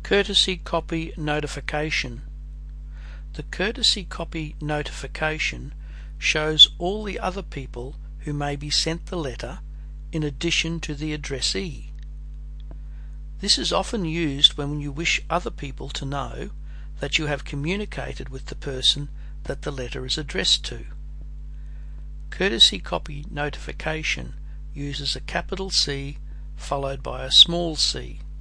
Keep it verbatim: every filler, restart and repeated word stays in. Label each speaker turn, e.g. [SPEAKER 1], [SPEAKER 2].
[SPEAKER 1] Courtesy Copy Notification. The courtesy copy notification shows all the other people who may be sent the letter in addition to the addressee. This is often used when you wish other people to know that you have communicated with the person that the letter is addressed to. Courtesy copy notification uses a capital C followed by a small c.